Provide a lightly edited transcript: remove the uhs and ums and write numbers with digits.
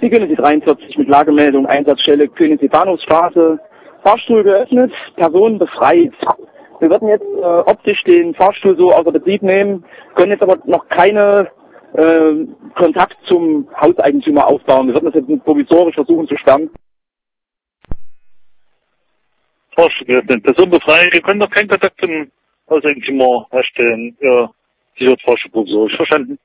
Die Königssee 43 mit Lagemeldung, Einsatzstelle Königssee Bahnhofsstraße. Fahrstuhl geöffnet, Person befreit. Wir würden jetzt optisch den Fahrstuhl so außer Betrieb nehmen, können jetzt aber noch keine Kontakt zum Hauseigentümer aufbauen. Wir würden das jetzt provisorisch versuchen zu sperren. Fahrstuhl geöffnet, Person befreit. Wir können noch keinen Kontakt zum Hauseigentümer herstellen. Ja, sie wird Fahrstuhl provisorisch verstanden.